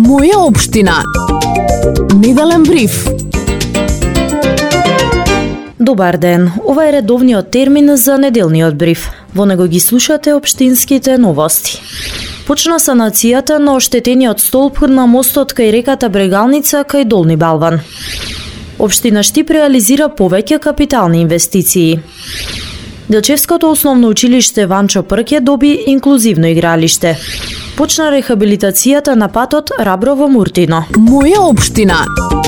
Моја општина. Неделен бриф. Добар ден, ова е редовниот термин за неделниот бриф. Во него ги слушате општинските новости. Почна санацијата на оштетениот столб на мостот кај реката Брегалница кај Долни Балван. Општина Штип реализира повеќе капитални инвестиции. Делчевското основно училиште Ванчо Прке доби инклузивно игралиште. Почна рехабилитацијата на патот Раброво-Муртино. Моја општина.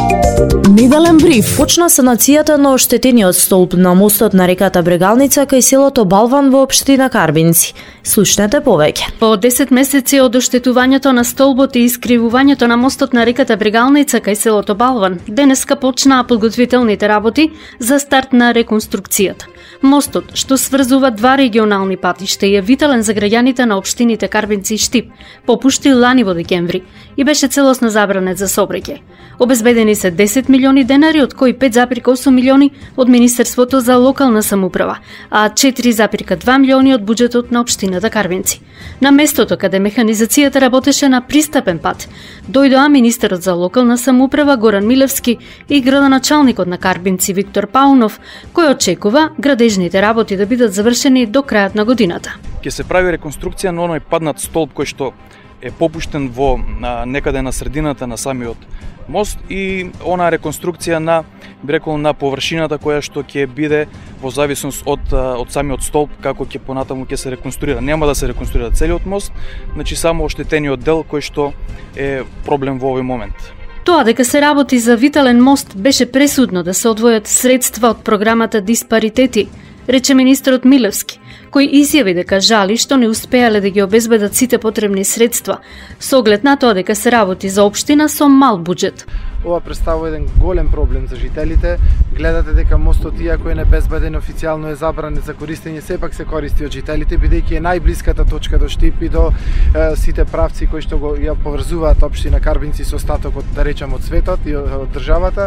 Неделен бриф. Почна санацијата на оштетениот столб на мостот на реката Брегалница кај селото Балван во општина Карбинци. Слушнете повеќе. По 10 месеци од оштетувањето на столбот и искривувањето на мостот на реката Брегалница кај селото Балван, денеска почнаа подготвителните работи за старт на реконструкцијата. Мостот, што сврзува два регионални патишта и е витален за граѓаните на општините Карбинци и Штип, попушти лани во декември и беше целосно забранет за сообраќај. Обезбедени се 10 милиони денари, од кои 5,8 милиони од Министерството за локална самоуправа, а 4,2 милиони од буџетот на општината Карбинци. На местото каде механизацијата работеше на пристапен пат, дојдоа министерот за локална самоуправа Горан Милевски и градоначалникот на Карбинци Виктор Паунов, кој очекува градежните работи да бидат завршени до крајот на годината. Ќе се прави реконструкција на оној паднат столб кој што е попуштен во некаде на средината на самиот мост и онаа реконструкција на, би рекол, на површината која што ќе биде во зависност од самиот столб како ќе понатаму ќе се реконструира. Нема да се реконструира целиот мост, значи само оштетениот дел кој што е проблем во овој момент. Тоа дека се работи за витален мост беше пресудно да се одвојат средства од програмата Диспаритети, рече министерот Милевски, кој изјави дека жали што не успеале да ги обезбедат сите потребни средства, со оглед на тоа дека се работи за општина со мал буџет. Ова представува еден голем проблем за жителите. Гледате дека мостот, иако е небезбеден, официјално е забранет за користење, сепак се користи од жителите, бидејќи е најблиската точка до Штип и до сите правци кои што го ја поврзуваат општина Карбинци со остатокот, да речем, од светот и од државата.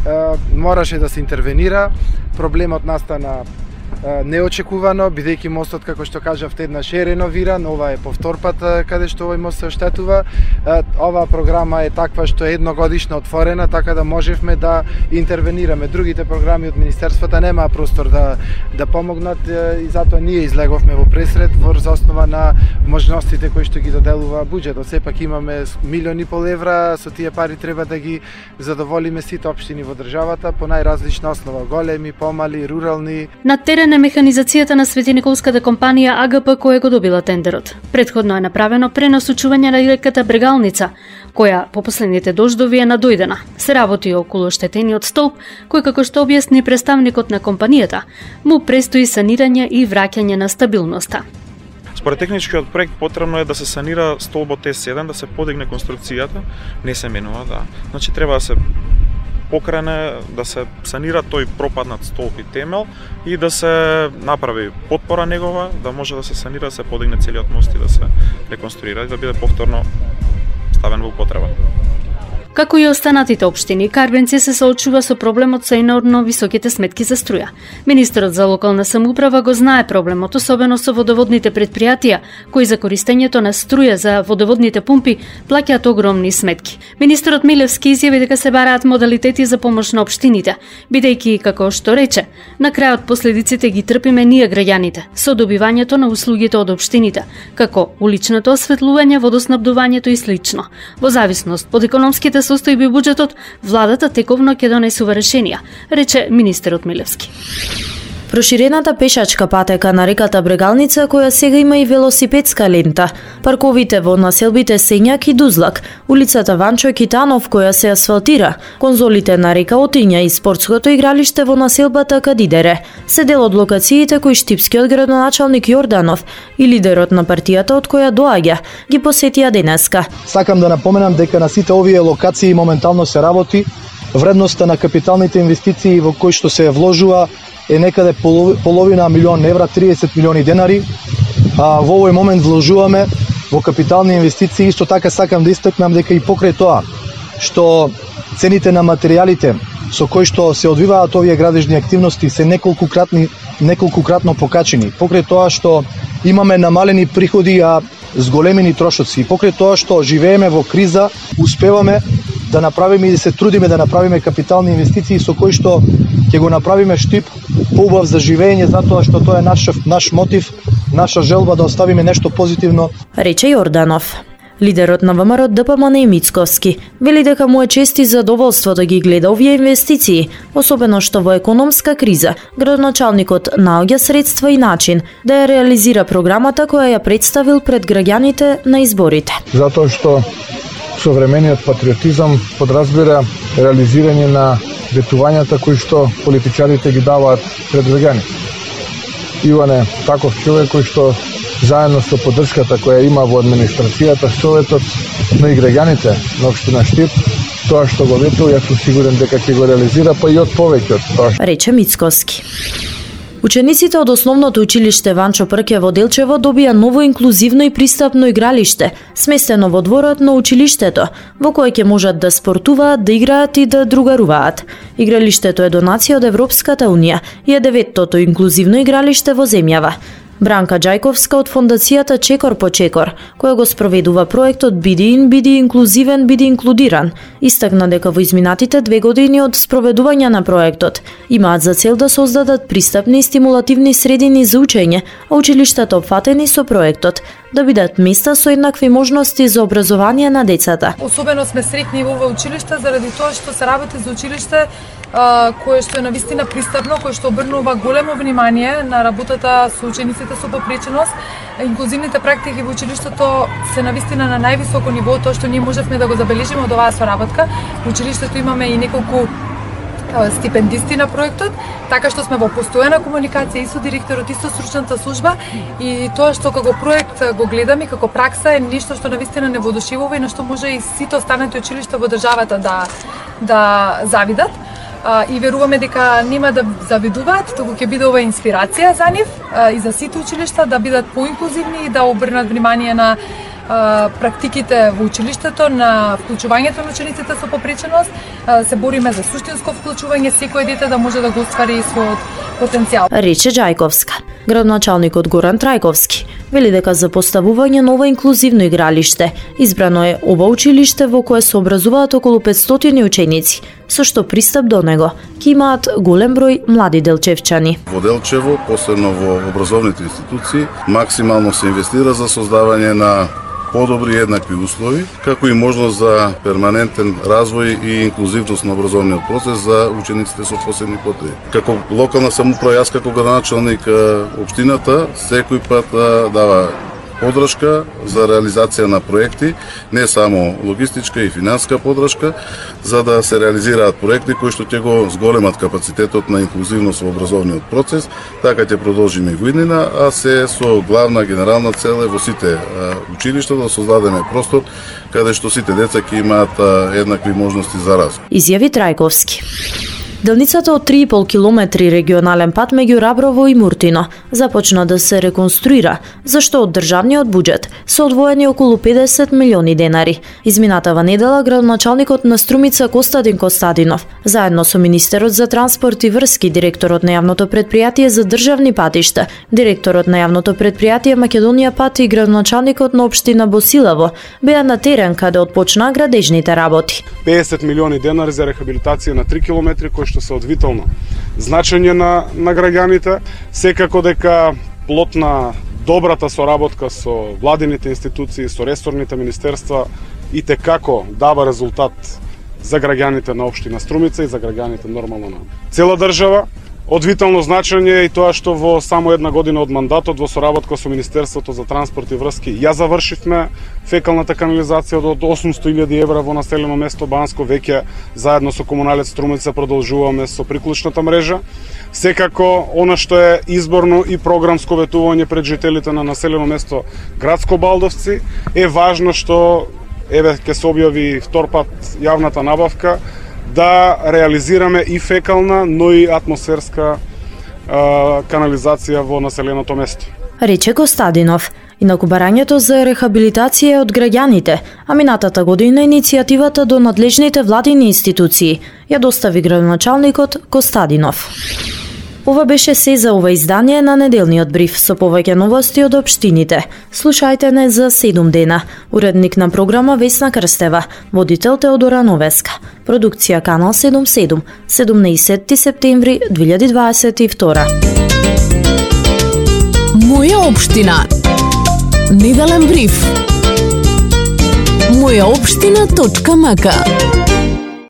Мораше да се интервенира. Проблемот настана неочекувано, бидејќи мостот, како што кажавте, еднаш е реновиран, ова е повтор пат каде што овој мост се оштетува. Оваа програма е таква што е едногодишно отворена, така да можевме да интервенираме. Другите програми од министерствата немаа простор да помогнат и затоа ние излеговме во пресред врз основа на можностите кои што ги доделува буџетот. Сепак имаме 1,5 милиони евра, со тие пари треба да ги задоволиме сите општини во државата по најразлична основа, големи, помали, рурални. На терен е механизацијата на Светиниколската компанија АГП која го добила тендерот. Предходно е направено пренасочување на реката Брегалница, која по последните дождови е надојдена. Се работи околу оштетениот столб, кој, како што објасни представникот на компанијата, му престои санирање и враќање на стабилноста. Според техничкиот проект потребно е да се санира столбот Т7, да се подигне конструкцијата, не се менува, да. Значи треба да се покрене, да се санира тој пропаднат столб и темел и да се направи потпора негова, да може да се санира, да се подигне целиот мост и да се реконструира и да биде повторно ставен во употреба. Како и останатите општини, Карбинци се соочува со проблемот со енормно високите сметки за струја. Министерот за локална самоуправа го знае проблемот, особено со водоводните претпријатија, кои за користењето на струја за водоводните пумпи плаќаат огромни сметки. Министерот Милевски изјави дека се бараат модалитети за помош на општините, бидејќи, како што рече, на крајот последиците ги трпиме ние граѓаните, со добивањето на услугите од општините, како уличното осветлување, водоснабдувањето и слично. Во зависност од економските состојби буџетот, владата тековно ќе донесува решенија, рече министерот Милевски. Проширената пешачка патека на реката Брегалница, која сега има и велосипедска лента, парковите во населбите Сењак и Дузлак, улицата Ванчо Китанов која се асфалтира, конзолите на река Отиња и спортското игралиште во населбата Кадидере, се дел од локациите кои штипскиот градоначалник Јорданов и лидерот на партијата од која доаѓа ги посетија денеска. Сакам да напоменам дека на сите овие локации моментално се работи. Вредноста на капиталните инвестиции во кои што се вложува е некаде половина милион евра, 30 милиони денари. Во овој момент вложуваме во капитални инвестиции. Исто така сакам да истакнам дека и покрај тоа што цените на материјалите со кои што се одвиваат овие градежни активности се неколкукратно покачени. Покрај тоа што имаме намалени приходи, а зголемени трошоци. И покрај тоа што живееме во криза, успеваме да направиме и да се трудиме да направиме капитални инвестиции со кои што ќе го направиме Штип поубав за живење, затоа што тоа е наш мотив, наша желба да оставиме нешто позитивно. Рече Јорданов. Лидерот на ВМРО ДПМН Мицковски вели дека му е чест и задоволство да ги гледа овие инвестиции, особено што во економска криза градоначалникот наоѓа средства и начин да ја реализира програмата која ја представил пред граѓаните на изборите. Затоа што современиот патриотизам подразбира реализирање на ветувањата кои што политичарите ги даваат пред граѓаните. Иван е таков човек кој што заедно со поддршката која има во администрацијата, Советот, но и граѓаните на општина Штип, тоа што го ветува, јас сум сигурен дека ќе го реализира, па и од повеќе од тоа. Рече Мицковски. Учениците од основното училиште Ванчо Прке во Делчево добија ново инклузивно и пристапно игралиште, сместено во дворот на училиштето, во кое ќе можат да спортуваат, да играат и да другаруваат. Игралиштето е донација од Европската унија и е 9-тото инклузивно игралиште во земјава. Бранка Ѓајковска од фондацијата Чекор по Чекор, која го спроведува проектот Биди ин, биди инклузивен, биди инклудиран, истакна дека во изминатите 2 години од спроведување на проектот имаат за цел да создадат пристапни и стимулативни средини за учење, а училиштата опфатени со проектот да бидат места со еднакви можности за образование на децата. Особено сме среќни во ова училиште заради тоа што се работи за училиште кое што е навистина пристапно, кое што обрнува големо внимание на работата со учениците со попреченост. Инклузивните практики во училиштето се навистина на највисоко ниво, тоа што ние можевме да го забележиме од оваа соработка. Во училиштето имаме и неколку стипендисти на проектот, така што сме во постојана комуникација и со директорот и со стручната служба, и тоа што како проект го гледаме како пракса е нешто што навистина не воодушевува и на што може и сите останати училишта во државата да завидат. И веруваме дека нема да завидуваат, туку ќе биде ова инспирација за нив и за сите училишта да бидат поинклузивни и да обрнат внимание на практиките во училиштето, на вклучувањето на учениците со попреченост. Се бориме за суштинско вклучување, секој дете да може да го оствари својот потенцијал. Рече Ѓајковска. Градоначалникот Горан Трајковски вели дека за поставување ново инклузивно игралиште избрано е ова училиште во кое се образуваат околу 500 ученици, со што пристап до него ќе имаат голем број млади делчевчани. Во Делчево, посебно во образовните институции, максимално се инвестира за создавање на подобри и еднакви услови, како и можност за перманентен развој и инклузивност на образовниот процес за учениците со посебни потреби. Како локална самоуправа, јас како градоначалник општината секој пат дава поддршка за реализација на проекти, не само логистичка и финансска поддршка, за да се реализираат проекти кои што ќе го зголемат капацитетот на инклузивност во образовниот процес, така ќе продолжиме и во иднина, а се со главна генерална цел во сите училишта да создадеме простор каде што сите деца ќе имаат еднакви можности за развој. Изјави Трајковски. Делницата од 3,5 километри регионален пат меѓу Раброво и Муртино започна да се реконструира, зашто од државниот буџет се одвоени околу 50 милиони денари. Изминатава недела градоначалникот на Струмица Костадин Костадинов, заедно со министерот за транспорт и врски, директорот на јавното претпријатие за државни патишта, директорот на јавното претпријатие Македонија пат и градоначалникот на општина Босилаво беа на терен каде отпочнаа градежните работи. 50 милиони денари за рехабилитација на 3 километри кои што се од витално значење на граѓаните, секако дека плод на добрата соработка со владините институции, со ресорните министерства и текако дава резултат за граѓаните на општина Струмица и за граѓаните нормално на цела држава. Од витално значење и тоа што во само една година од мандатот во соработка со Министерството за транспорт и врски ја завршивме фекалната канализација од 800.000 евра во населено место Банско, веќе заедно со Комуналец Струмица продолжуваме со приклучната мрежа. Секако, она што е изборно и програмско ветување пред жителите на населено место Градско Балдовци е важно што ќе се објави втор пат јавната набавка да реализираме и фекална, но и атмосферска канализација во населеното место. Рече Костадинов. Инаку барањето за рехабилитација е од граѓаните, а минатата година иницијативата до надлежните владини институции ја достави градоначалникот Костадинов. Ова беше се за ова издание на неделниот бриф со повеќе новости од општините. Слушајте не за 7 дена. Уредник на програма Весна Крстева, водител Теодора Новеска. Продукција Канал 77, 17 септември 2022. Моја општина. Неделен бриф. Мојаопштина.мк